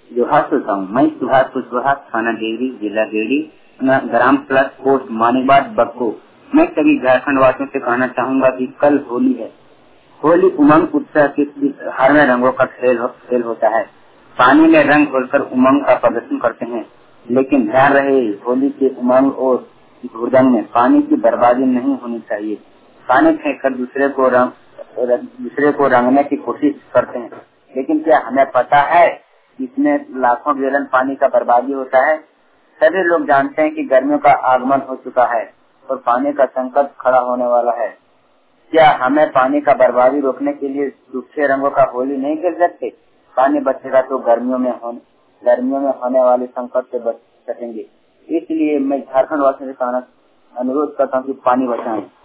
जोहार सुनता हूँ। मैं सुहास कुशवाहा, थाना डेहरी, जिला गिरिडीह, ग्राम प्लस पोस्ट मानीबाद बक्को। मैं सभी झारखंड वासियों से कहना चाहूँगा कि कल होली है। होली उमंग उत्साह के हर में रंगों का खेल होता है। पानी में रंग घोलकर उमंग का प्रदर्शन करते हैं, लेकिन ध्यान रहे होली के उमंग और हुड़दंग में पानी की बर्बादी नहीं होनी चाहिए। पानी फेंककर दूसरे को रंगने की कोशिश करते हैं, लेकिन क्या हमें पता है इसमें लाखों गैलन पानी का बर्बादी होता है। सभी लोग जानते हैं कि गर्मियों का आगमन हो चुका है और पानी का संकट खड़ा होने वाला है। क्या हमें पानी का बर्बादी रोकने के लिए सूखे रंगों का होली नहीं खेल सकते? पानी बचेगा तो गर्मियों में होने वाले संकट से बच सकेंगे। इसलिए मैं झारखंड वासियों से अनुरोध करता हूँ कि पानी बचाएं।